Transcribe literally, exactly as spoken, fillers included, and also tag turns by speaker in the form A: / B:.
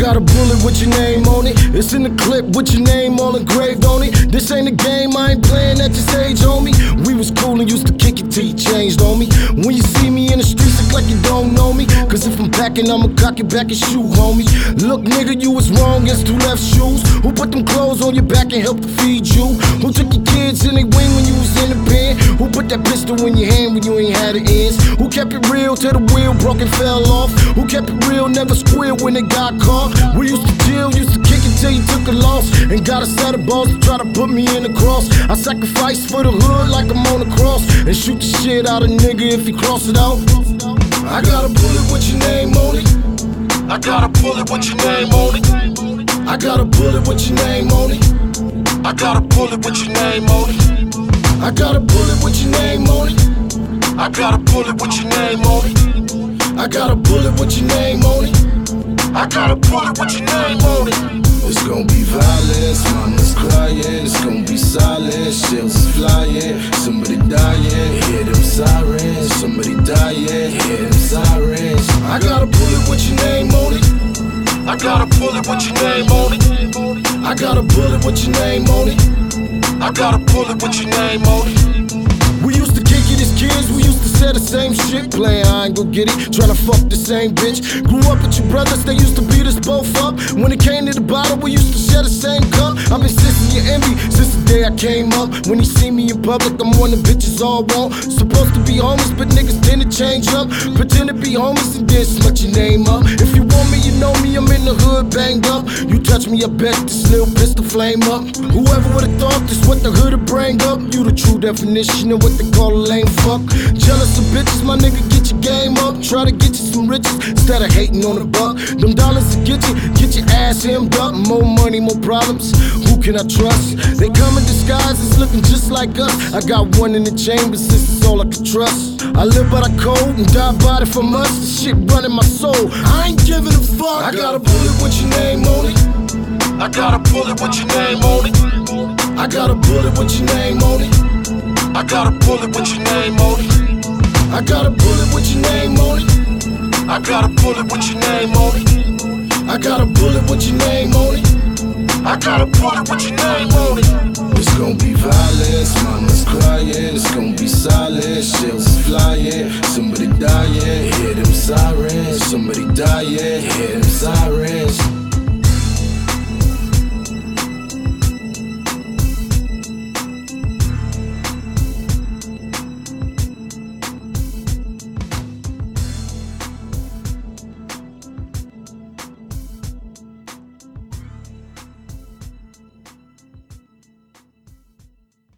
A: got a bullet with your name on it. It's in the clip with your name all engraved on it. This ain't a game, I ain't playing at this age, homie. We was cool and used to kick it till you changed on me. When you see me in the streets, look like you don't know me. Cause if I'm packing, I'ma cock it back and shoot, homie. Look, nigga, you was wrong, it's two left shoes. Who put them clothes on your back and helped to feed you? Who took your kids in their wing when you was in the pen? Who put that pistol in your hand when you ain't had the ends? Who kept it real till the wheel broke and fell off? Who kept it real, never squealed when they got caught? We used to chill, used to kick it till you took a loss, and got a set of balls to try to put me in the cross. I sacrificed for the hood like I'm on the cross, and shoot the shit out of nigga if he cross it out. I got a bullet with your name on it. I got a bullet with your name on it. I got a bullet with your name on it. I got a bullet with your name on it. I got a bullet with your name on it. I got a bullet with your name on it. I got a bullet with your name on it. I got a bullet with your name on it. It's gon' be violence, mama's crying. It's gon' be silent, shells is flying. Somebody dying, hear them sirens. Somebody dying, hear them sirens. I got a bullet with your name on it. I got a bullet with your name on it. I got a bullet with your name on it. I got a bullet with your name on it. We used to kick it as kids, we used to say the same shit. Playing I ain't gon' get it, tryna fuck the same bitch. Grew up with your brothers, they used to beat us both up. When it came to the bottle, we used to share the same cup. I've been sissing your envy since the day I came up. When you see me in public, I'm one of the bitches all want. Supposed to be homeless, but niggas tend to change up. Pretend to be homeless and then smut your name up. If you want me, you know me, I'm in the hood, banged up. You touch me, I bet this little pistol flame up. Whoever would've thought this what the hood'd bring up? You the true definition of what they call a lame fuck. Jealous of bitches, my nigga, get your game up. Try to get you some riches instead of hating on the buck. Them dollars to get you, get your ass hemmed up. More money, more problems. Who can I trust? They come in disguises looking just like us. I got one in the chamber, since it's all I can trust. I live by the code and die by it from us. This shit running my soul, I ain't giving a fuck. I got a bullet with your name on it. I got a bullet with your name on it. I got a bullet with your name on it. I got a bullet with your name on it. I got a bullet with your name on it. I got a bullet with your name on it. I got a bullet with your name on it. I got a bullet with your name on it. It's gon' be violence, mama's crying. It's gon' be silent, shells is flying.